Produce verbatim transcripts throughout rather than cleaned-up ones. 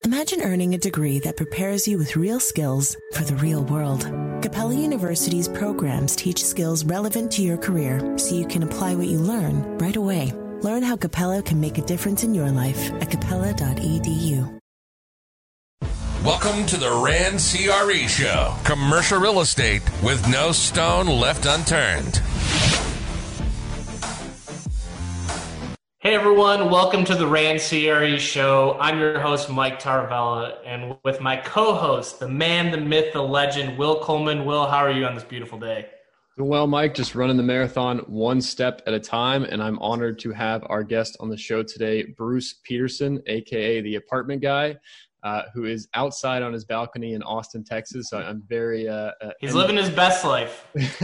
Imagine earning a degree that prepares you with real skills for the real world. Capella University's programs teach skills relevant to your career so you can apply what you learn right away. Learn how Capella can make a difference in your life at capella dot e d u. Welcome to the Rand C R E Show. Commercial real estate with no stone left unturned. Hey everyone, welcome to the Rand C R E Show. I'm your host, Mike Tarvella, and with my co-host, the man, the myth, the legend, Will Coleman. Will, how are you on this beautiful day? Well, Mike, just running the marathon one step at a time, and I'm honored to have our guest on the show today, Bruce Peterson, a k a the apartment guy, uh, who is outside on his balcony in Austin, Texas. So I'm very uh, – uh, He's envious. Living his best life.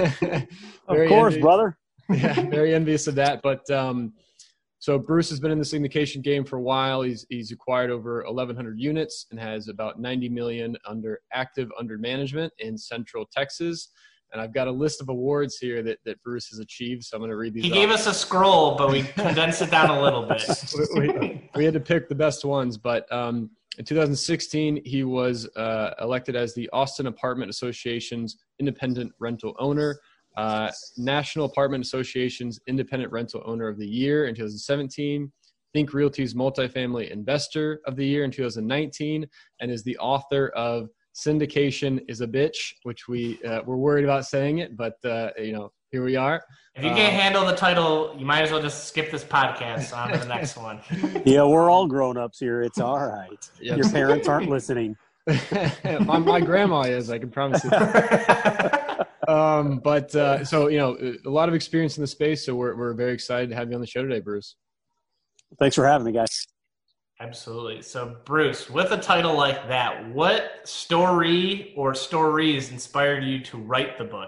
Of course, envious. Brother. Yeah, very envious of that. But um, so Bruce has been in the syndication game for a while. He's he's acquired over eleven hundred units and has about ninety million dollars under active under management in Central Texas. And I've got a list of awards here that, that Bruce has achieved, so I'm going to read these He off. gave us a scroll, but we condensed it down a little bit. we, we, we had to pick the best ones. But um, in two thousand sixteen, he was uh, elected as the Austin Apartment Association's Independent Rental Owner, uh, National Apartment Association's Independent Rental Owner of the Year in two thousand seventeen, Think Realty's Multifamily Investor of the Year in two thousand nineteen, and is the author of Syndication is a Bitch, which we uh, were worried about saying it, but uh, you know, here we are. If you can't um, handle the title, you might as well just skip this podcast on to the next one. Yeah, we're all grown-ups here. It's all right. Yes. Your parents aren't listening. my, my grandma is, I can promise you that. um, but uh, so, you know, a lot of experience in the space, so we're we're very excited to have you on the show today, Bruce. Thanks for having me, guys. Absolutely. So, Bruce, with a title like that, what story or stories inspired you to write the book?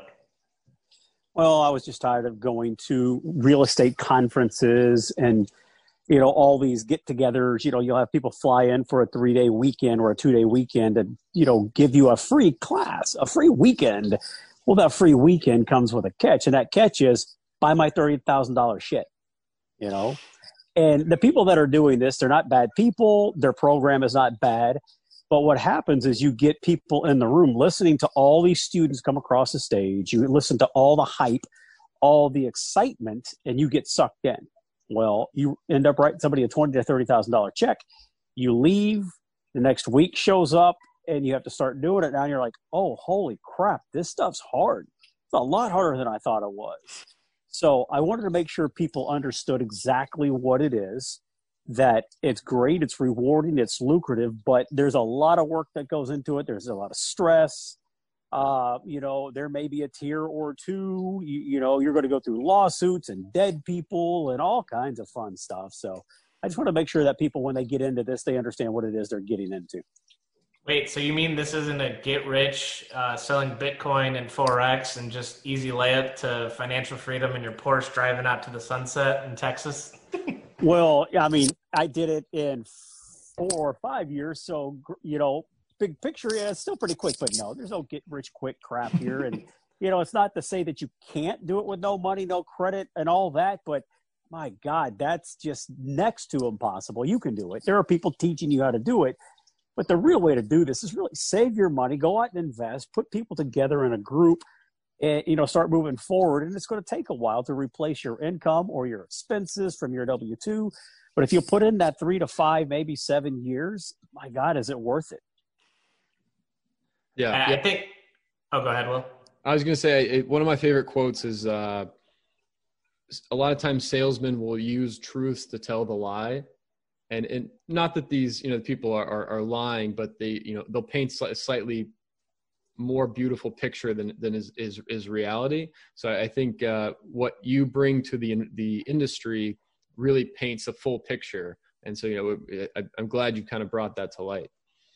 Well, I was just tired of going to real estate conferences and, you know, all these get-togethers. You know, you'll have people fly in for a three-day weekend or a two-day weekend and, you know, give you a free class, a free weekend. Well, that free weekend comes with a catch, and that catch is buy my thirty thousand dollars shit, you know. And the people that are doing this, they're not bad people. Their program is not bad. But what happens is you get people in the room listening to all these students come across the stage. You listen to all the hype, all the excitement, and you get sucked in. Well, you end up writing somebody a twenty thousand to thirty thousand dollars check. You leave. The next week shows up, and you have to start doing it. Now you're like, oh, holy crap, this stuff's hard. It's a lot harder than I thought it was. So I wanted to make sure people understood exactly what it is, that it's great, it's rewarding, it's lucrative, but there's a lot of work that goes into it. There's a lot of stress. Uh, you know, there may be a tier or two. You, you know, you're going to go through lawsuits and dead people and all kinds of fun stuff. So I just want to make sure that people, when they get into this, they understand what it is they're getting into. Wait, so you mean this isn't a get rich uh, selling Bitcoin and Forex and just easy layup to financial freedom in your Porsche driving out to the sunset in Texas? Well, I mean, I did it in four or five years. So, you know, big picture, yeah, it's still pretty quick. But no, there's no get rich quick crap here. And, you know, it's not to say that you can't do it with no money, no credit and all that. But my God, that's just next to impossible. You can do it. There are people teaching you how to do it. But the real way to do this is really save your money, go out and invest, put people together in a group, and, you know, start moving forward. And it's going to take a while to replace your income or your expenses from your W two. But if you put in that three to five, maybe seven years, my God, is it worth it? Yeah. I, yeah. I think – oh, go ahead, Will. I was going to say it, one of my favorite quotes is uh, a lot of times salesmen will use truths to tell the lie. And, and not that these, you know, people are, are, are lying, but they, you know, they'll paint a slightly more beautiful picture than, than is, is, is reality. So I think uh, what you bring to the, the industry really paints a full picture. And so, you know, I, I'm glad you kind of brought that to light.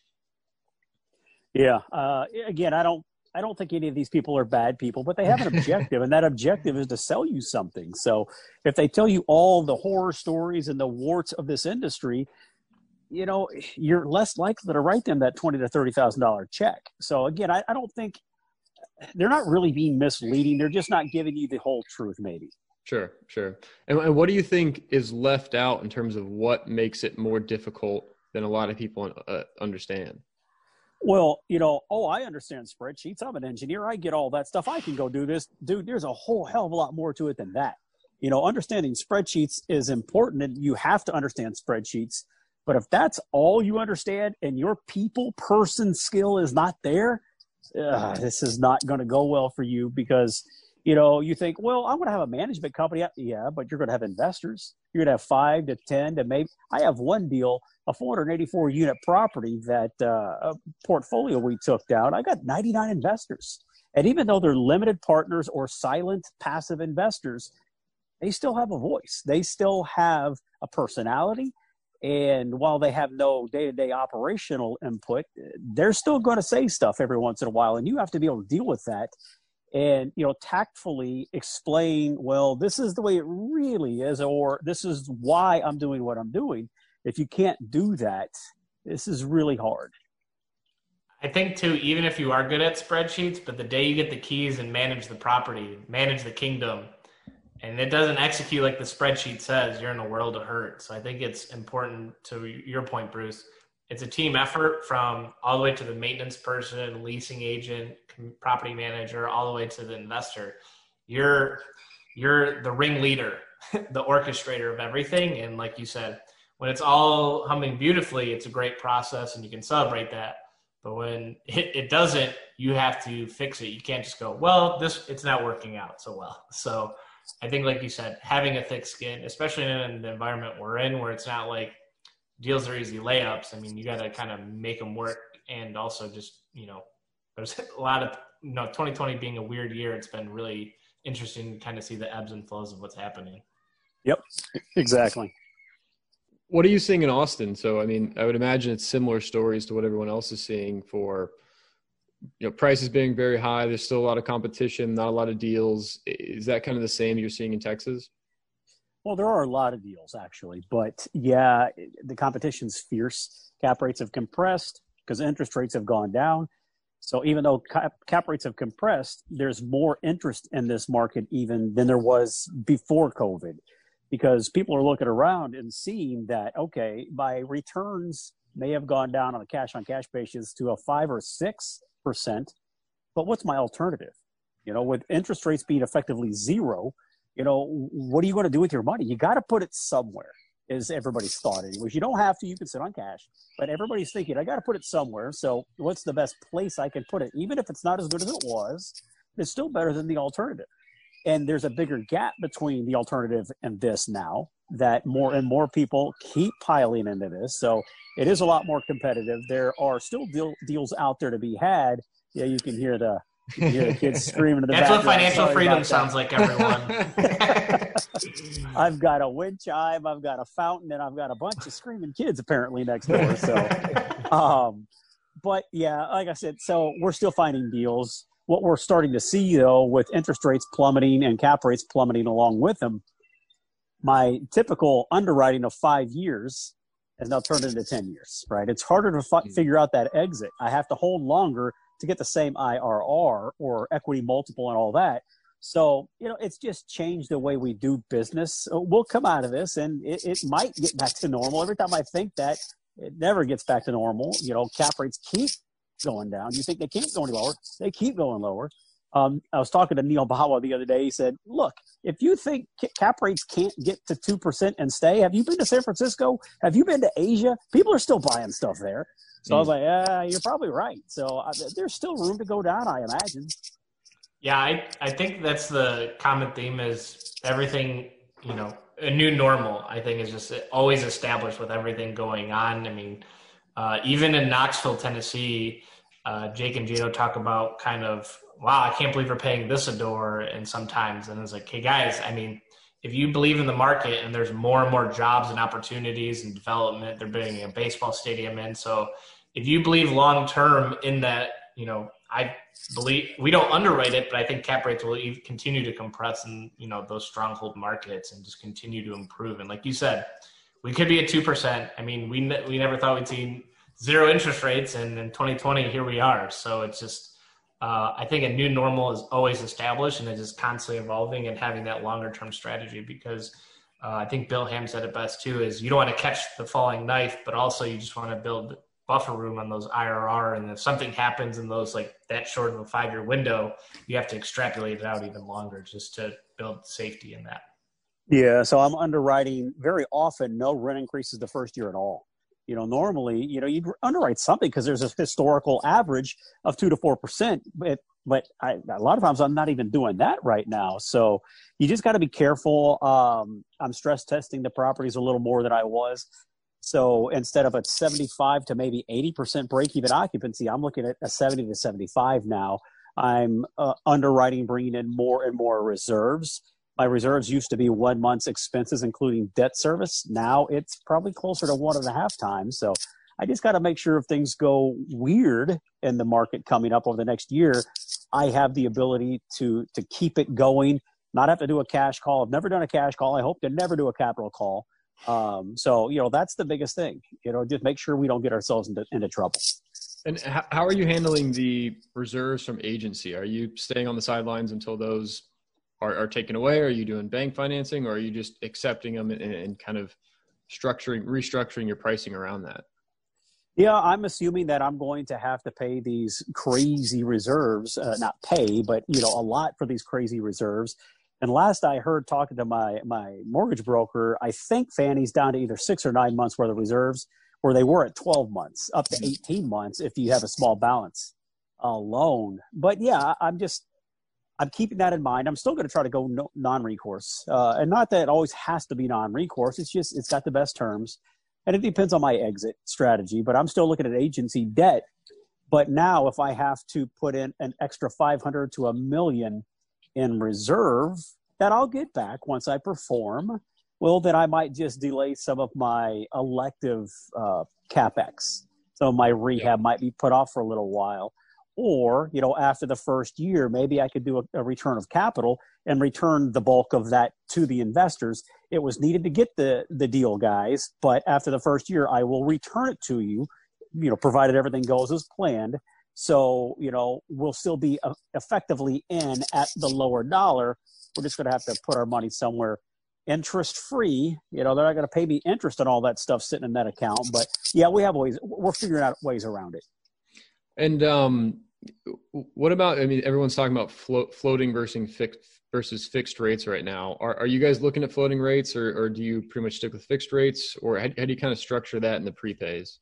Yeah. Uh, again, I don't, I don't think any of these people are bad people, but they have an objective, and that objective is to sell you something. So if they tell you all the horror stories and the warts of this industry, you know, you're less likely to write them that twenty thousand to thirty thousand dollars check. So again, I, I don't think they're not really being misleading. They're just not giving you the whole truth, maybe. Sure, sure. And, and what do you think is left out in terms of what makes it more difficult than a lot of people uh, understand. Well, you know, oh, I understand spreadsheets. I'm an engineer. I get all that stuff. I can go do this. Dude, there's a whole hell of a lot more to it than that. You know, understanding spreadsheets is important, and you have to understand spreadsheets. But if that's all you understand and your people person skill is not there, uh, this is not going to go well for you, because, you know, you think, well, I'm going to have a management company. Yeah, but you're going to have investors. You're going to have five to ten to maybe. I have one deal, a four hundred eighty-four unit property that uh, a portfolio we took down. I got ninety-nine investors. And even though they're limited partners or silent passive investors, they still have a voice. They still have a personality. And while they have no day-to-day operational input, they're still going to say stuff every once in a while. And you have to be able to deal with that and, you know, tactfully explain, well, this is the way it really is, or this is why I'm doing what I'm doing. If you can't do that, this is really hard. I think, too, even if you are good at spreadsheets, but the day you get the keys and manage the property, manage the kingdom, and it doesn't execute like the spreadsheet says, you're in a world of hurt. So I think it's important, to your point, Bruce, it's a team effort from all the way to the maintenance person, leasing agent, property manager, all the way to the investor. You're, you're the ringleader, the orchestrator of everything. And like you said, when it's all humming beautifully, it's a great process and you can celebrate that. But when it, it doesn't, you have to fix it. You can't just go, well, this it's not working out so well. So I think, like you said, having a thick skin, especially in the environment we're in, where it's not like deals are easy layups. I mean, you got to kind of make them work. And also just, you know, there's a lot of, you know, twenty twenty being a weird year, it's been really interesting to kind of see the ebbs and flows of what's happening. Yep, exactly. What are you seeing in Austin? So, I mean, I would imagine it's similar stories to what everyone else is seeing for, you know, prices being very high. There's still a lot of competition, not a lot of deals. Is that kind of the same you're seeing in Texas? Well, there are a lot of deals actually, but yeah, the competition's fierce. Cap rates have compressed because interest rates have gone down. So even though cap, cap rates have compressed, there's more interest in this market even than there was before COVID, because people are looking around and seeing that, okay, my returns may have gone down on a cash on cash basis to a five or six percent, but what's my alternative? You know, with interest rates being effectively zero, you know, what are you going to do with your money? You got to put it somewhere, is everybody's thought anyways. You don't have to, you can sit on cash, but everybody's thinking, I got to put it somewhere. So what's the best place I can put it? Even if it's not as good as it was, it's still better than the alternative. And there's a bigger gap between the alternative and this now, that more and more people keep piling into this. So it is a lot more competitive. There are still deal, deals out there to be had. Yeah, you can hear the, you can hear the kids screaming in the That's background. what financial Sorry freedom about sounds like, everyone. I've got a wind chime, I've got a fountain, and I've got a bunch of screaming kids apparently next door. So, um, but yeah, like I said, so we're still finding deals. What we're starting to see, though, with interest rates plummeting and cap rates plummeting along with them, my typical underwriting of five years has now turned into ten years, right? It's harder to f- figure out that exit. I have to hold longer to get the same I R R or equity multiple and all that. So, you know, it's just changed the way we do business. We'll come out of this and it, it might get back to normal. Every time I think that, it never gets back to normal. You know, cap rates keep going down. You think they can't go any lower. They keep going lower. Um, I was talking to Neil Bawa the other day. He said, look, if you think cap rates can't get to two percent and stay, have you been to San Francisco? Have you been to Asia? People are still buying stuff there. So mm. I was like, yeah, you're probably right. So uh, there's still room to go down, I imagine. Yeah, I, I think that's the common theme is everything, you know, a new normal, I think, is just always established with everything going on. I mean, uh, even in Knoxville, Tennessee, uh, Jake and Gino talk about kind of, wow, I can't believe we're paying this a door. And sometimes, and it's like, hey guys, I mean, if you believe in the market and there's more and more jobs and opportunities and development, they're building a baseball stadium in. So if you believe long-term in that, you know, I believe we don't underwrite it, but I think cap rates will continue to compress in, you know, those stronghold markets and just continue to improve. And like you said, we could be at two percent. I mean, we, ne- we never thought we'd see zero interest rates, and in twenty twenty, here we are. So it's just, uh, I think a new normal is always established, and it's just constantly evolving and having that longer term strategy, because Uh, I think Bill Ham said it best too, is you don't want to catch the falling knife, but also you just want to build buffer room on those I R R. And if something happens in those like that short of a five-year window, you have to extrapolate it out even longer just to build safety in that. Yeah, so I'm underwriting very often no rent increases the first year at all. You know, normally, you know, you'd underwrite something because there's a historical average of two to four percent, but but I, a lot of times I'm not even doing that right now. So you just got to be careful. Um, I'm stress testing the properties a little more than I was. So instead of a seventy-five to maybe eighty percent break even occupancy, I'm looking at a seventy to seventy-five now. I'm uh, underwriting, bringing in more and more reserves. My reserves used to be one month's expenses, including debt service. Now it's probably closer to one and a half times. So I just got to make sure if things go weird in the market coming up over the next year, I have the ability to to keep it going, not have to do a cash call. I've never done a cash call. I hope to never do a capital call. Um, so, you know, that's the biggest thing, you know, just make sure we don't get ourselves into, into trouble. And how are you handling the reserves from agency? Are you staying on the sidelines until those are, are taken away? Are you doing bank financing, or are you just accepting them and, and kind of structuring, restructuring your pricing around that? Yeah, I'm assuming that I'm going to have to pay these crazy reserves, uh, not pay, but, you know, a lot for these crazy reserves. And last I heard talking to my, my mortgage broker, I think Fannie's down to either six or nine months worth of reserves, where they were at twelve months, up to eighteen months if you have a small balance uh, loan. But yeah, I'm just, I'm keeping that in mind. I'm still going to try to go no, non-recourse. Uh, and not that it always has to be non-recourse. It's just, it's got the best terms. And it depends on my exit strategy, but I'm still looking at agency debt. But now if I have to put in an extra five hundred to a million in reserve that I'll get back once I perform, well, then I might just delay some of my elective uh, CapEx. So my rehab might be put off for a little while. Or, you know, after the first year, maybe I could do a, a return of capital and return the bulk of that to the investors. It was needed to get the, the deal, guys, but after the first year, I will return it to you, you know, provided everything goes as planned. So, you know, we'll still be uh, effectively in at the lower dollar. We're just going to have to put our money somewhere interest-free. You know, they're not going to pay me interest on all that stuff sitting in that account. But, yeah, we have ways. We're figuring out ways around it. And um, what about, I mean, everyone's talking about float, floating versus fixed versus fixed rates right now. Are, are you guys looking at floating rates, or, or do you pretty much stick with fixed rates, or how, how do you kind of structure that in the prepays?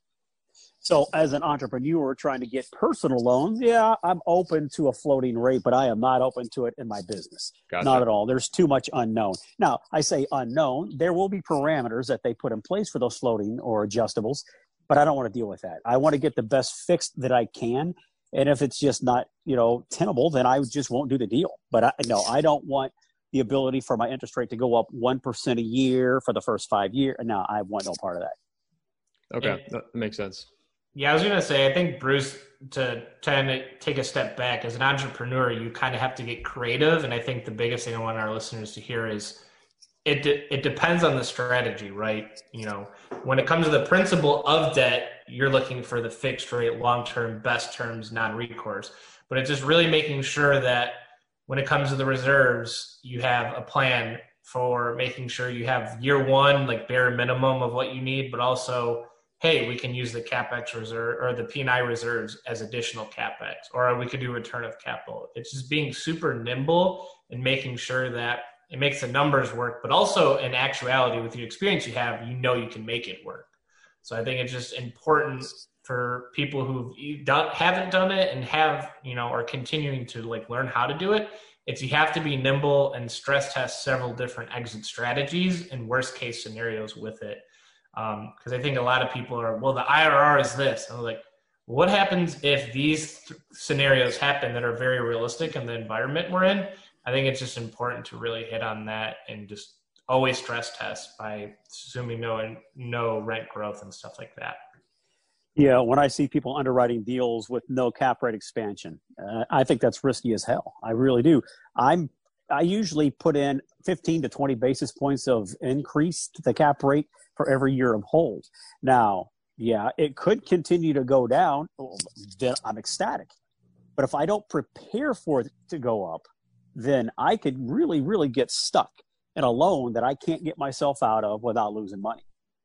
So as an entrepreneur trying to get personal loans, yeah, I'm open to a floating rate, but I am not open to it in my business. Gotcha. Not at all. There's too much unknown. Now, I say unknown. There will be parameters that they put in place for those floating or adjustables, but I don't want to deal with that. I want to get the best fixed that I can. And if it's just not, you know, tenable, then I just won't do the deal. But I, no, I don't want the ability for my interest rate to go up one percent a year for the first five years. No, I want no part of that. Okay. And, that makes sense. Yeah, I was going to say, I think, Bruce, to try to take a step back, as an entrepreneur, you kind of have to get creative. And I think the biggest thing I want our listeners to hear is it de- it depends on the strategy, right? You know, when it comes to the principle of debt, you're looking for the fixed rate, long-term, best terms, non-recourse. But it's just really making sure that when it comes to the reserves, you have a plan for making sure you have year one, like bare minimum of what you need, but also, hey, we can use the CapEx reserve or the P and I reserves as additional CapEx, or we could do return of capital. It's just being super nimble and making sure that it makes the numbers work, but also in actuality, with the experience you have, you know you can make it work. So I think it's just important for people who haven't done it and have, you know, are continuing to like learn how to do it. It's you have to be nimble and stress test several different exit strategies and worst case scenarios with it. Because um, I think a lot of people are, well, the I R R is this. And I was like, what happens if these th- scenarios happen that are very realistic in the environment we're in? I think it's just important to really hit on that and just always stress test by assuming no no rent growth and stuff like that. Yeah, when I see people underwriting deals with no cap rate expansion, uh, I think that's risky as hell. I really do. I'm I usually put in fifteen to twenty basis points of increase to the cap rate for every year of hold. Now, yeah, it could continue to go down. Then I'm ecstatic. But if I don't prepare for it to go up, then I could really, really get stuck in a loan that I can't get myself out of without losing money.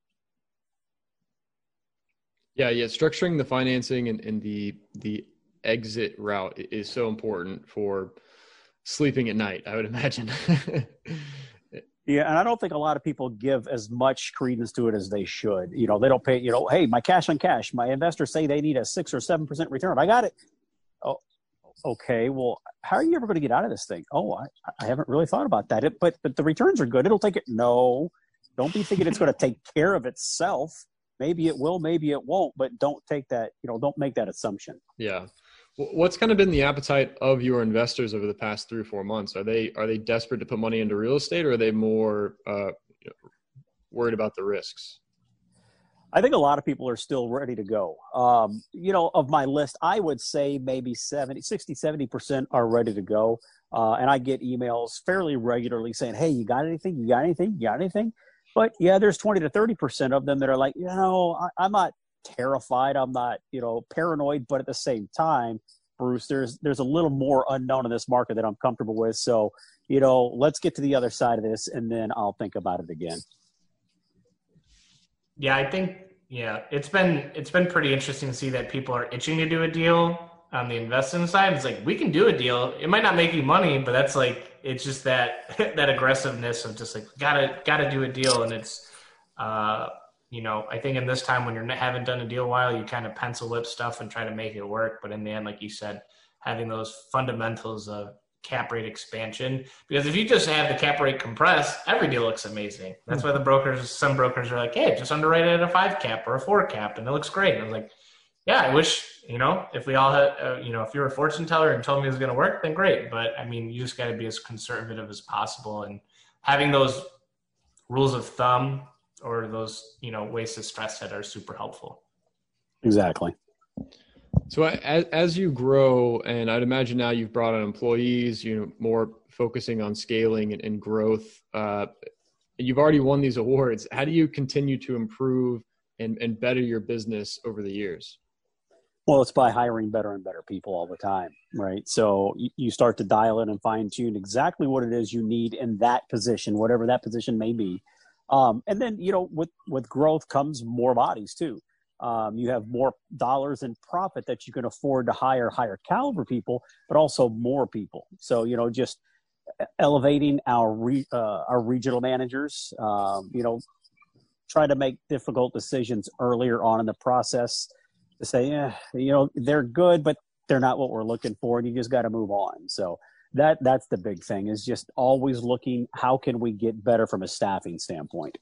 Yeah, yeah. Structuring the financing and, and the the exit route is so important for sleeping at night, I would imagine. Yeah, and I don't think a lot of people give as much credence to it as they should. You know, they don't pay, you know, hey, my cash on cash, my investors say they need a six or seven percent return. I got it. Oh, okay. Well, how are you ever going to get out of this thing? Oh, I, I haven't really thought about that. It, but but the returns are good. It'll take it. No, don't be thinking it's going to take care of itself. Maybe it will, maybe it won't, but don't take that, you know, don't make that assumption. Yeah. What's kind of been the appetite of your investors over the past three or four months? Are they are they desperate to put money into real estate, or are they more uh, you know, worried about the risks? I think a lot of people are still ready to go. Um, you know, of my list, I would say maybe seventy, sixty, seventy percent are ready to go. Uh, and I get emails fairly regularly saying, hey, you got anything? You got anything? You got anything? But yeah, there's twenty to thirty percent of them that are like, you know, I, I'm not terrified. I'm not, you know, paranoid, but at the same time, Bruce, there's, there's a little more unknown in this market that I'm comfortable with. So, you know, let's get to the other side of this and then I'll think about it again. Yeah, I think, yeah, it's been, it's been pretty interesting to see that people are itching to do a deal on the investing side. It's like, we can do a deal. It might not make you money, but that's like, it's just that, that aggressiveness of just like, gotta, gotta do a deal. And it's, uh, you know, I think in this time when you haven't done a deal in a while, you kind of pencil whip stuff and try to make it work. But in the end, like you said, having those fundamentals of cap rate expansion, because if you just have the cap rate compressed, every deal looks amazing. That's why the brokers, some brokers are like, hey, just underwrite it at a five cap or a four cap, and it looks great. And I was like, yeah, I wish, you know, if we all had, uh, you know, if you were a fortune teller and told me it was going to work, then great. But I mean, you just got to be as conservative as possible, and having those rules of thumb or those, you know, ways to stress that are super helpful. Exactly. So as, as you grow, and I'd imagine now you've brought on employees, you know, more focusing on scaling and, and growth, uh, you've already won these awards. How do you continue to improve and, and better your business over the years? Well, it's by hiring better and better people all the time, right? So you, you start to dial in and fine tune exactly what it is you need in that position, whatever that position may be. Um, and then, you know, with, with growth comes more bodies too. Um, you have more dollars in profit that you can afford to hire higher caliber people, but also more people. So, you know, just elevating our, re, uh, our regional managers, um, you know, try to make difficult decisions earlier on in the process to say, yeah, you know, they're good, but they're not what we're looking for. And you just got to move on. So that, that's the big thing, is just always looking, how can we get better from a staffing standpoint?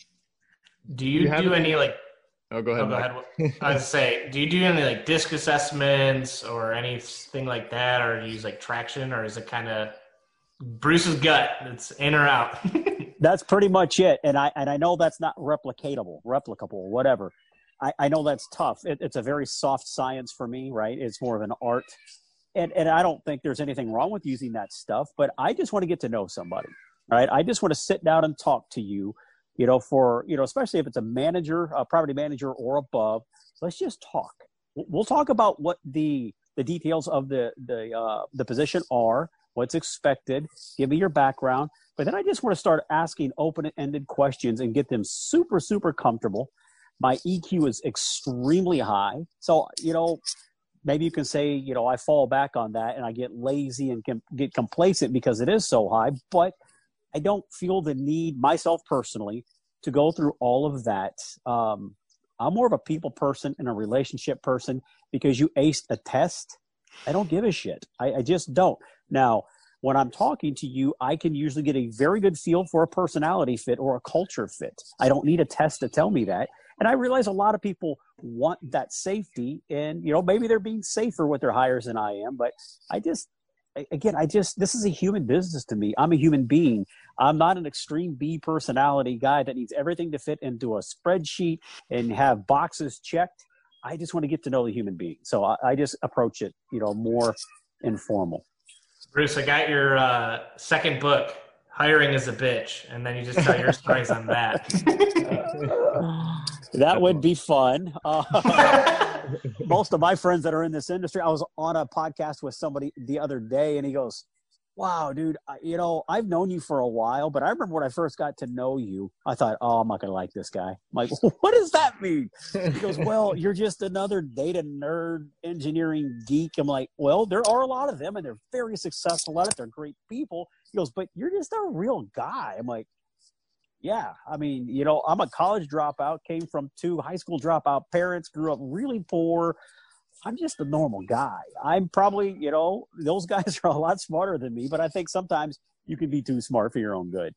Do you, you do any like, Oh, go ahead. Oh, go ahead. I was say, do you do any like disc assessments or anything like that, or use like traction, or is it kind of Bruce's gut? It's in or out. That's pretty much it. And I and I know that's not replicatable, replicable, whatever. I, I know that's tough. It, it's a very soft science for me, right? It's more of an art. And and I don't think there's anything wrong with using that stuff, but I just want to get to know somebody, right? I just want to sit down and talk to you. You know, for, you know, especially if it's a manager, a property manager or above, let's just talk. We'll talk about what the the details of the the uh, the position are, what's expected. Give me your background, but then I just want to start asking open-ended questions and get them super super comfortable. My E Q is extremely high, so you know, maybe you can say, you know, I fall back on that and I get lazy and can get complacent because it is so high, but I don't feel the need myself personally to go through all of that. Um, I'm more of a people person and a relationship person. Because you aced a test, I don't give a shit. I, I just don't. Now, when I'm talking to you, I can usually get a very good feel for a personality fit or a culture fit. I don't need a test to tell me that. And I realize a lot of people want that safety, and, you know, maybe they're being safer with their hires than I am, but I just, Again, I just, this is a human business to me. I'm a human being. I'm not an extreme B personality guy that needs everything to fit into a spreadsheet and have boxes checked. I just want to get to know the human being. So I, I just approach it, you know, more informal. Bruce, I got your uh, second book, Hiring is a Bitch, and then you just tell your stories on that. That would be fun. Uh, most of my friends that are in this industry, I was on a podcast with somebody the other day, and he goes, wow, dude, I, you know, I've known you for a while, but I remember when I first got to know you, I thought, oh, I'm not going to like this guy. I'm like, what does that mean? He goes, well, you're just another data nerd, engineering geek. I'm like, well, there are a lot of them, and they're very successful at it. They're great people. He goes, but you're just a real guy. I'm like, yeah, I mean, you know, I'm a college dropout, came from two high school dropout parents, grew up really poor. I'm just a normal guy. I'm probably, you know, those guys are a lot smarter than me, but I think sometimes you can be too smart for your own good.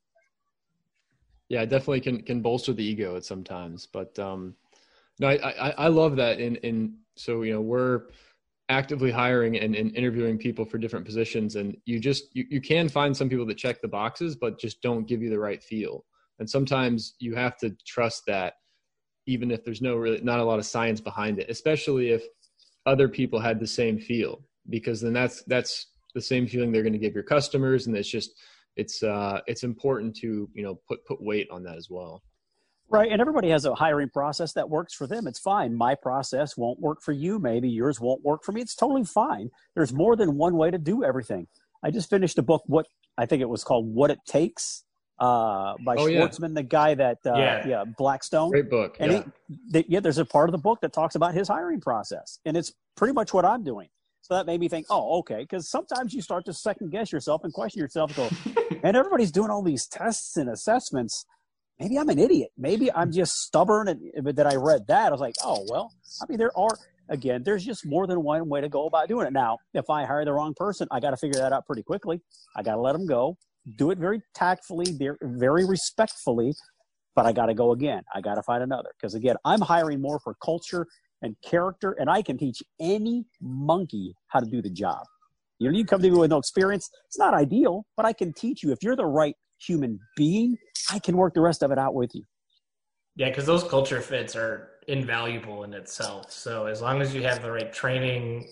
Yeah, it definitely can can bolster the ego at sometimes. But um, no, I, I, I love that. In, in so, you know, we're actively hiring and, and interviewing people for different positions. And you just, you, you can find some people that check the boxes, but just don't give you the right feel. And sometimes you have to trust that, even if there's no really, not a lot of science behind it, especially if other people had the same feel, because then that's that's the same feeling they're going to give your customers, and it's just it's uh it's important to, you know, put put weight on that as well. Right, and everybody has a hiring process that works for them. It's fine. My process won't work for you. Maybe yours won't work for me. It's totally fine. There's more than one way to do everything. I just finished a book. What I think it was called "What It Takes" uh, by Oh, yeah. Schwartzman, the guy that uh, Yeah. yeah Blackstone. Great book. And Yeah. he, they, yeah, there's a part of the book that talks about his hiring process, and it's pretty much what I'm doing. So that made me think, oh, okay, because sometimes you start to second guess yourself and question yourself. And go, and everybody's doing all these tests and assessments. Maybe I'm an idiot. Maybe I'm just stubborn. And but that I read that, I was like, oh well. I mean, there are again, there's just more than one way to go about doing it. Now, if I hire the wrong person, I got to figure that out pretty quickly. I got to let them go. Do it very tactfully, very- very respectfully, but I got to go again. I got to find another. Because again, I'm hiring more for culture and character, and I can teach any monkey how to do the job. You know, you come to me with no experience. It's not ideal, but I can teach you. If you're the right human being, I can work the rest of it out with you. Yeah, because those culture fits are invaluable in itself. So as long as you have the right training,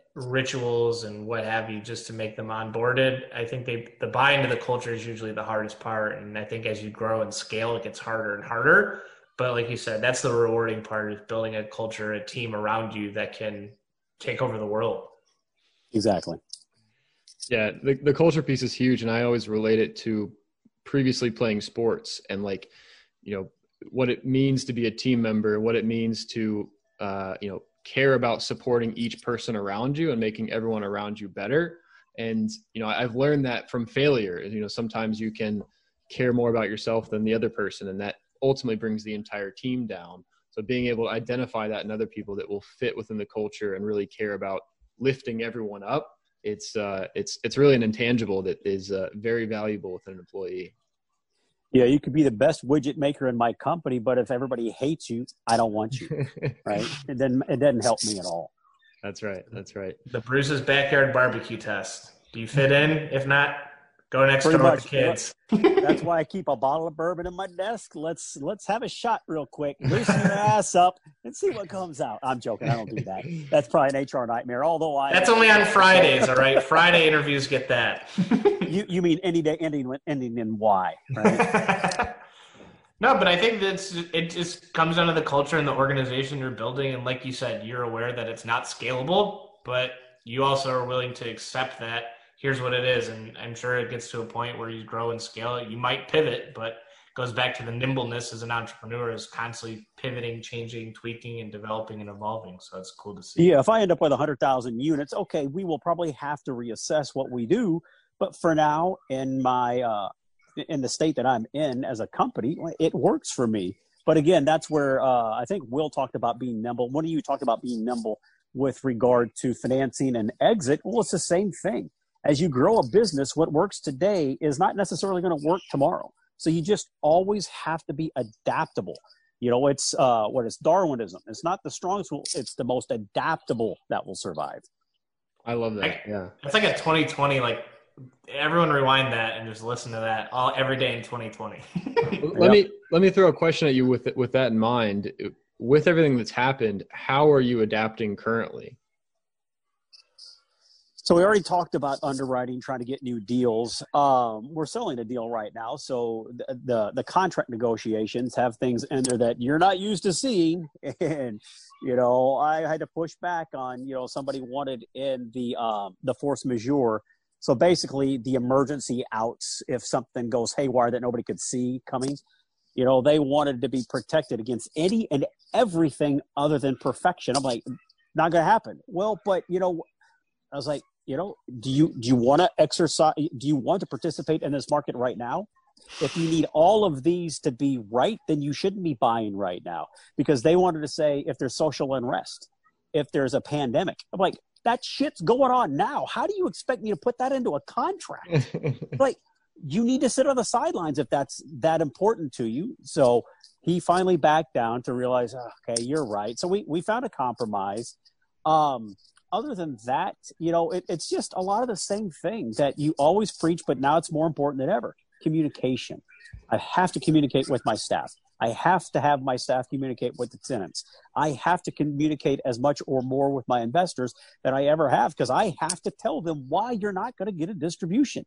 rituals, and what have you, just to make them onboarded, I think they the buy into the culture is usually the hardest part. And I think as you grow and scale, it gets harder and harder. But like you said, that's the rewarding part, is building a culture, a team around you that can take over the world. Exactly. Yeah, the, the culture piece is huge, and I always relate it to previously playing sports and, like, you know, what it means to be a team member, what it means to, uh, you know, care about supporting each person around you and making everyone around you better. And, you know, I've learned that from failure. You know, sometimes you can care more about yourself than the other person, and that ultimately brings the entire team down. So being able to identify that in other people that will fit within the culture and really care about lifting everyone up, it's uh, it's it's really an intangible that is uh, very valuable with an employee. Yeah, you could be the best widget maker in my company, but if everybody hates you, I don't want you, right? It doesn't, it doesn't help me at all. That's right. That's right. The Bruce's backyard barbecue test. Do you fit in? If not, go next Pretty door with much. the kids. That's why I keep a bottle of bourbon in my desk. Let's let's have a shot real quick. Loosen your ass up and see what comes out. I'm joking. I don't do that. That's probably an H R nightmare. Although I That's only on Fridays, all right? Friday interviews get that. you you mean any day ending with ending in Y, right? No, but I think that's it just comes down to the culture and the organization you're building. And like you said, you're aware that it's not scalable, but you also are willing to accept that here's what it is. And I'm sure it gets to a point where you grow and scale it. You might pivot, but it goes back to the nimbleness as an entrepreneur, is constantly pivoting, changing, tweaking, and developing and evolving. So it's cool to see. Yeah, if I end up with one hundred thousand units, okay, we will probably have to reassess what we do. But for now, in my uh, in the state that I'm in as a company, it works for me. But again, that's where uh, I think Will talked about being nimble. One of you talked about being nimble with regard to financing and exit. Well, it's the same thing. As you grow a business, what works today is not necessarily going to work tomorrow. So you just always have to be adaptable. You know, it's uh, what is Darwinism. It's not the strongest, it's the most adaptable that will survive. I love that. I, yeah. It's like a twenty twenty, like everyone rewind that and just listen to that all every day in twenty twenty. Let me let me throw a question at you with with that in mind. With everything that's happened, how are you adapting currently? So we already talked about underwriting, trying to get new deals. Um, we're selling a deal right now. So the, the the contract negotiations have things in there that you're not used to seeing. And, you know, I had to push back on, you know, somebody wanted in the um, the force majeure So basically, the emergency outs if something goes haywire that nobody could see coming. You know, they wanted to be protected against any and everything other than perfection. I'm like, not going to happen. Well, but, you know, I was like, you know, do you do you want to exercise? Do you want to participate in this market right now? If you need all of these to be right, then you shouldn't be buying right now, because they wanted to say if there's social unrest, if there's a pandemic. I'm like, that shit's going on now. How do you expect me to put that into a contract? Like, you need to sit on the sidelines if that's that important to you. So he finally backed down to realize, okay, you're right. So we, we found a compromise. Um, other than that, you know, it, it's just a lot of the same thing that you always preach, but now it's more important than ever. Communication. I have to communicate with my staff. I have to have my staff communicate with the tenants. I have to communicate as much or more with my investors than I ever have, because I have to tell them why you're not going to get a distribution.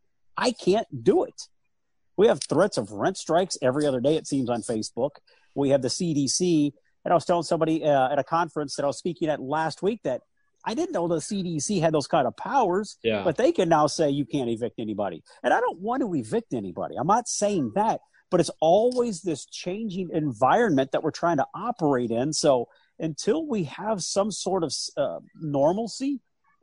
I can't do it. We have threats of rent strikes every other day, it seems, on Facebook. We have the C D C. And I was telling somebody uh, at a conference that I was speaking at last week that I didn't know the C D C had those kind of powers, yeah. but they can now say you can't evict anybody. And I don't want to evict anybody. I'm not saying that, but it's always this changing environment that we're trying to operate in. So until we have some sort of uh, normalcy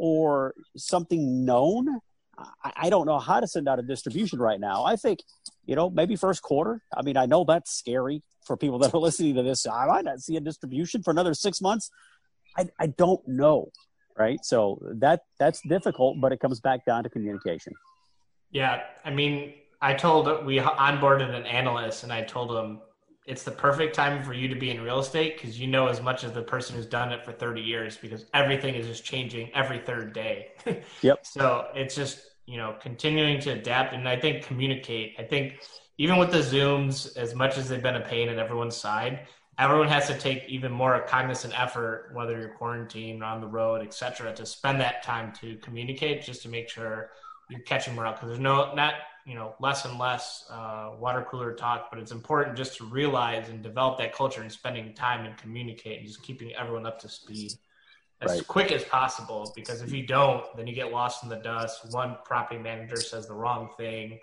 or something known, I, I don't know how to send out a distribution right now. I think, you know, maybe first quarter. I mean, I know that's scary for people that are listening to this. I might not see a distribution for another six months. I, I don't know. Right. So that that's difficult, but it comes back down to communication. Yeah. I mean, I told we onboarded an analyst and I told him it's the perfect time for you to be in real estate because you know as much as the person who's done it for thirty years, because everything is just changing every third day. Yep. So it's just, you know, continuing to adapt. And I think communicate. I think even with the Zooms, as much as they've been a pain in everyone's side, everyone has to take even more cognizant effort, whether you're quarantined, on the road, et cetera, to spend that time to communicate just to make sure you're catching morale. Because there's no, not, you know, less and less uh, water cooler talk, but it's important just to realize and develop that culture and spending time and communicate and just keeping everyone up to speed as right. quick as possible. Because if you don't, then you get lost in the dust. One property manager says the wrong thing,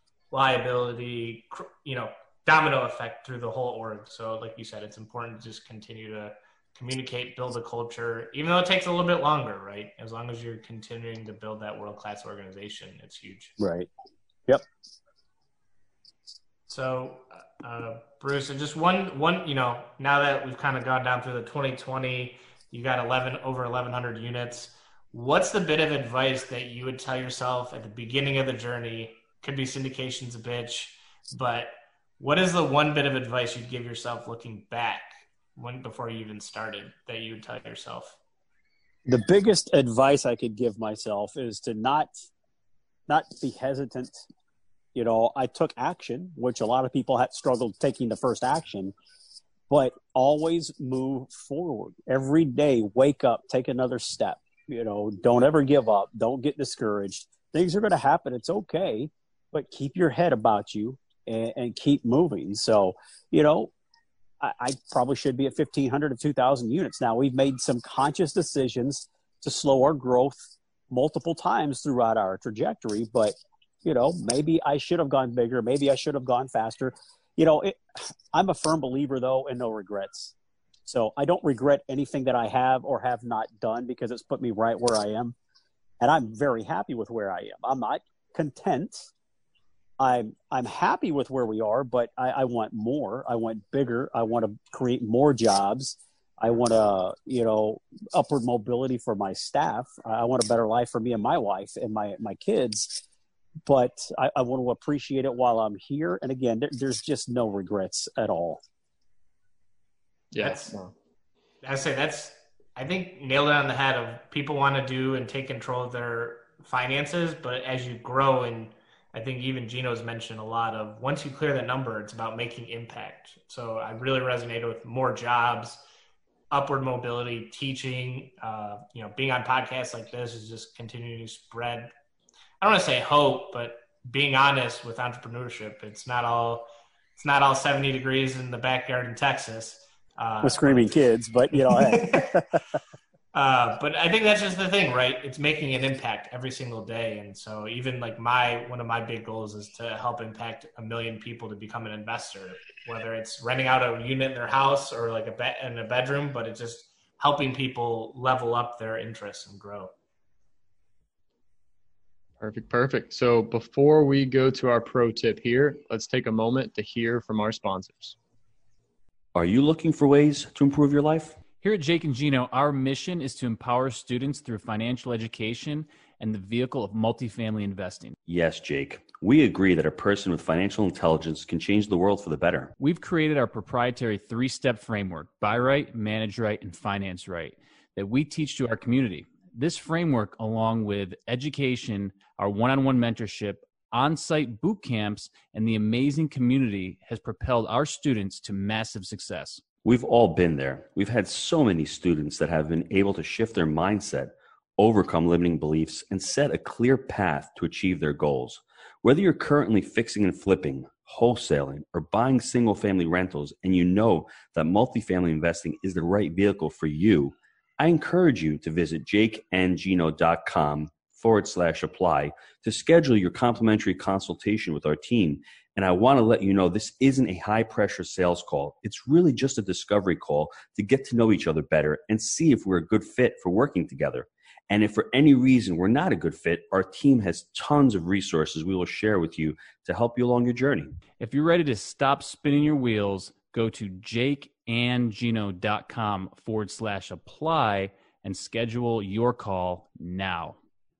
liability, you know, domino effect through the whole org. So like you said, it's important to just continue to communicate, build a culture, even though it takes a little bit longer, right? As long as you're continuing to build that world-class organization, it's huge. Right. Yep. So, uh, Bruce, just one, one, you know, now that we've kind of gone down through the twenty twenty, you got eleven, over eleven hundred units. What's the bit of advice that you would tell yourself at the beginning of the journey? Could be syndication's a bitch, but what is the one bit of advice you'd give yourself looking back when before you even started that you would tell yourself? The biggest advice I could give myself is to not not be hesitant. You know, I took action, which a lot of people had struggled taking the first action, but always move forward. Every day, wake up, take another step. You know, don't ever give up. Don't get discouraged. Things are going to happen. It's okay, but keep your head about you. And, and keep moving. So, you know, I, I probably should be at fifteen hundred to two thousand units. Now, we've made some conscious decisions to slow our growth multiple times throughout our trajectory. But, you know, maybe I should have gone bigger. Maybe I should have gone faster. You know, it, I'm a firm believer, though, in no regrets. So I don't regret anything that I have or have not done because it's put me right where I am. And I'm very happy with where I am. I'm not content. I'm I'm happy with where we are, but I, I want more. I want bigger. I want to create more jobs. I want to, you know, upward mobility for my staff. I want a better life for me and my wife and my my kids. But I, I want to appreciate it while I'm here. And again, there, there's just no regrets at all. Yeah, that's, I say that's I think nailed it on the head. Of people want to do and take control of their finances, but as you grow and I think even Gino's mentioned a lot of once you clear that number, it's about making impact. So I really resonated with more jobs, upward mobility, teaching, uh, you know, being on podcasts like this is just continuing to spread. I don't want to say hope, but being honest with entrepreneurship. It's not all, it's not all seventy degrees in the backyard in Texas. Uh, with screaming kids, but you know, hey. Uh, but I think that's just the thing, right? It's making an impact every single day. And so even like my, one of my big goals is to help impact a million people to become an investor, whether it's renting out a unit in their house or like a bed in a bedroom, but it's just helping people level up their interests and grow. Perfect, perfect. So before we go to our pro tip here, let's take a moment to hear from our sponsors. Are you looking for ways to improve your life? Here at Jake and Gino, our mission is to empower students through financial education and the vehicle of multifamily investing. Yes, Jake. We agree that a person with financial intelligence can change the world for the better. We've created our proprietary three-step framework, Buy Right, Manage Right, and Finance Right, that we teach to our community. This framework, along with education, our one-on-one mentorship, on-site boot camps, and the amazing community, has propelled our students to massive success. We've all been there. We've had so many students that have been able to shift their mindset, overcome limiting beliefs, and set a clear path to achieve their goals. Whether you're currently fixing and flipping, wholesaling, or buying single-family rentals, and you know that multifamily investing is the right vehicle for you, I encourage you to visit jakeandgino.com forward slash apply to schedule your complimentary consultation with our team. And I want to let you know this isn't a high-pressure sales call. It's really just a discovery call to get to know each other better and see if we're a good fit for working together. And if for any reason we're not a good fit, our team has tons of resources we will share with you to help you along your journey. If you're ready to stop spinning your wheels, go to jakeandgino.com forward slash apply and schedule your call now.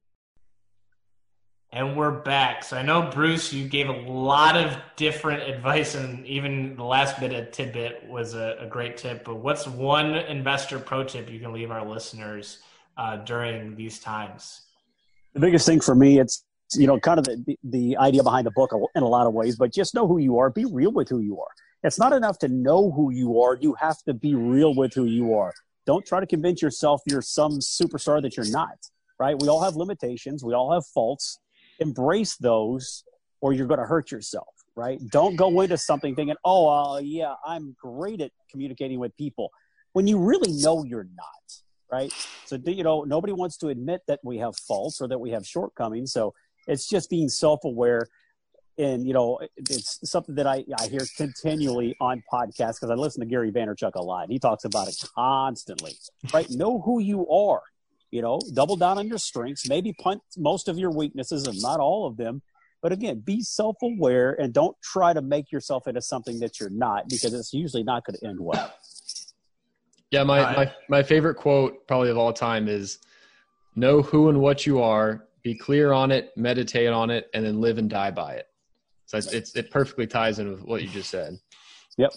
And we're back. So I know, Bruce, you gave a lot of different advice, and even the last bit of tidbit was a, a great tip. But what's one investor pro tip you can leave our listeners uh, during these times? The biggest thing for me, it's, you know, kind of the, the idea behind the book in a lot of ways, but just know who you are. Be real with who you are. It's not enough to know who you are. You have to be real with who you are. Don't try to convince yourself you're some superstar that you're not, right? We all have limitations. We all have faults. Embrace those, or you're going to hurt yourself, right? Don't go into something thinking, oh, uh, yeah, I'm great at communicating with people, when you really know you're not, right? So, you know, nobody wants to admit that we have faults or that we have shortcomings. So it's just being self-aware. And, you know, it's something that I, I hear continually on podcasts because I listen to Gary Vaynerchuk a lot. He talks about it constantly, right? Know who you are. You know, double down on your strengths, maybe punt most of your weaknesses and not all of them. But again, be self-aware and don't try to make yourself into something that you're not, because it's usually not going to end well. Yeah, my, my, my favorite quote probably of all time is, know who and what you are, be clear on it, meditate on it, and then live and die by it. So it's, it's, it perfectly ties in with what you just said. Yep.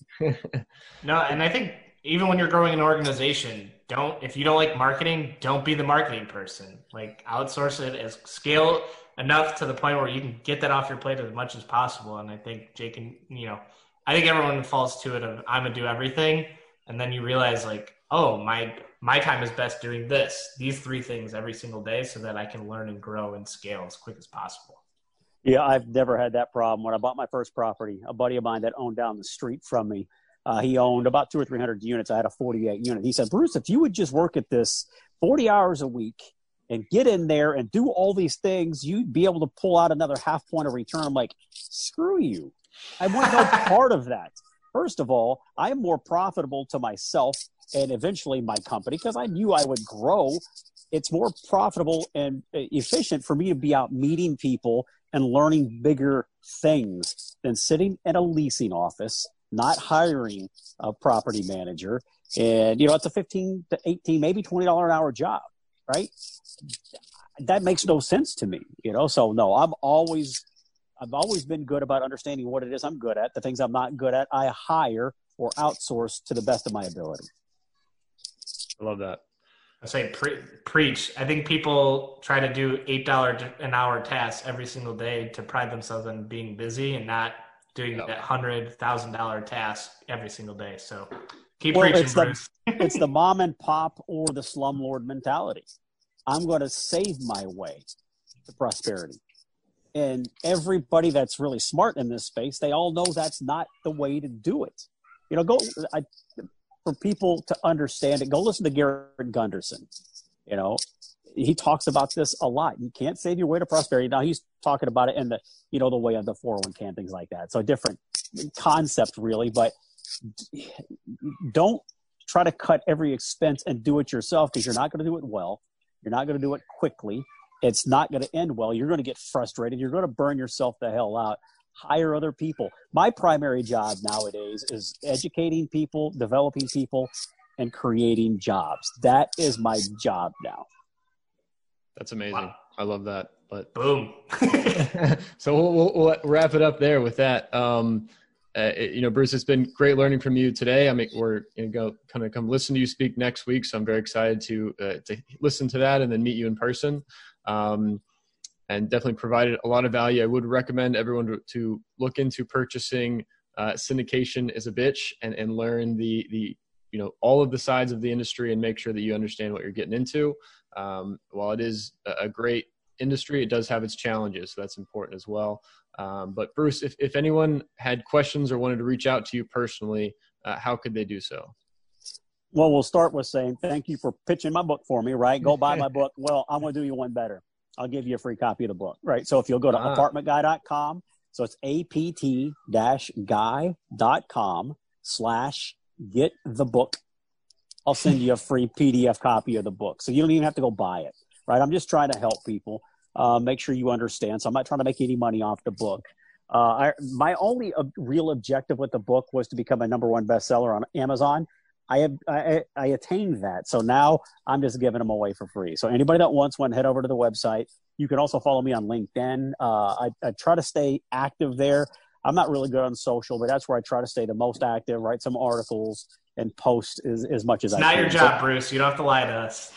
No, and I think even when you're growing an organization, don't, if you don't like marketing, don't be the marketing person. Like, outsource it, as scale enough to the point where you can get that off your plate as much as possible. And I think Jake and, you know, I think everyone falls to it of, I'm gonna do everything. And then you realize, like, oh, my, my time is best doing this, these three things every single day, so that I can learn and grow and scale as quick as possible. Yeah, I've never had that problem. When I bought my first property, a buddy of mine that owned down the street from me, Uh, he owned about two or three hundred units. I had a forty-eight unit. He said, Bruce, if you would just work at this forty hours a week and get in there and do all these things, you'd be able to pull out another half point of return. I'm like, screw you. I want no part of that. First of all, I am more profitable to myself and eventually my company, because I knew I would grow. It's more profitable and efficient for me to be out meeting people and learning bigger things than sitting in a leasing office, not hiring a property manager. And, you know, it's a fifteen to eighteen, maybe twenty dollars an hour job, right? That makes no sense to me, you know? So no, I'm always, I've always been good about understanding what it is I'm good at. The things I'm not good at, I hire or outsource to the best of my ability. I love that. I say pre- preach. I think people try to do eight dollars an hour tasks every single day to pride themselves on being busy and not doing yep. that one hundred thousand dollars task every single day. So keep well, preaching, it's Bruce. The, it's the mom and pop or the slumlord mentality. I'm going to save my way to prosperity. And everybody that's really smart in this space, they all know that's not the way to do it. You know, go. I, for people to understand it, go listen to Garrett Gunderson. You know, he talks about this a lot. You can't save your way to prosperity. Now he's talking about it in the, you know, the way of the four oh one k and things like that. So a different concept really, but don't try to cut every expense and do it yourself, because you're not going to do it well. You're not going to do it quickly. It's not going to end well. You're going to get frustrated. You're going to burn yourself the hell out. Hire other people. My primary job nowadays is educating people, developing people, and creating jobs. That is my job now. That's amazing. Wow. I love that. But boom. So we'll, we'll, we'll wrap it up there with that. Um, uh, it, you know, Bruce, it's been great learning from you today. I mean, we're going to go kind of come listen to you speak next week. So I'm very excited to, uh, to listen to that and then meet you in person. Um, and definitely provided a lot of value. I would recommend everyone to, to look into purchasing uh, Syndication Is a Bitch and, and learn the, the, you know, all of the sides of the industry and make sure that you understand what you're getting into. Um, while it is a great industry, it does have its challenges. So that's important as well. Um, but Bruce, if, if anyone had questions or wanted to reach out to you personally, uh, how could they do so? Well, we'll start with saying thank you for pitching my book for me, right? Go buy my book. Well, I'm going to do you one better. I'll give you a free copy of the book, right? So if you'll go to ah. apartment guy dot com, so it's apt dash guy dot com slash get the book. I'll send you a free P D F copy of the book. So you don't even have to go buy it, right? I'm just trying to help people, uh, make sure you understand. So I'm not trying to make any money off the book. Uh, I, my only uh, real objective with the book was to become a number one bestseller on Amazon. I have I, I attained that. So now I'm just giving them away for free. So anybody that wants one, head over to the website. You can also follow me on LinkedIn. Uh, I, I try to stay active there. I'm not really good on social, but that's where I try to stay the most active, write some articles, and post as, as much as it's I can. Not your job, Bruce. You don't have to lie to us.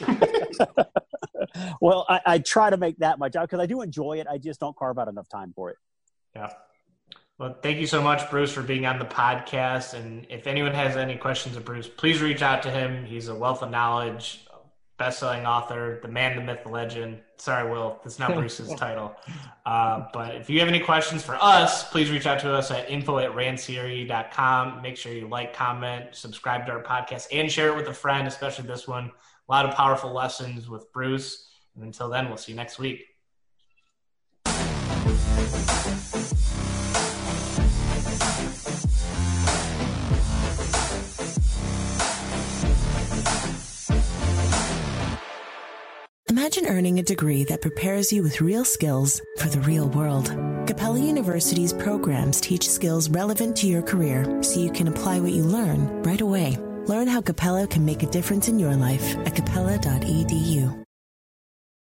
Well, I, I try to make that my job because I do enjoy it. I just don't carve out enough time for it. Yeah. Well, thank you so much, Bruce, for being on the podcast. And if anyone has any questions of Bruce, please reach out to him. He's a wealth of knowledge, best-selling author, the man, the myth, the legend. Sorry, Will, that's not Bruce's title. Uh, but if you have any questions for us, please reach out to us at info at rand c r e dot com. Make sure you like, comment, subscribe to our podcast, and share it with a friend, especially this one. A lot of powerful lessons with Bruce. And until then, we'll see you next week. Imagine earning a degree that prepares you with real skills for the real world. Capella University's programs teach skills relevant to your career so you can apply what you learn right away. Learn how Capella can make a difference in your life at capella dot e d u.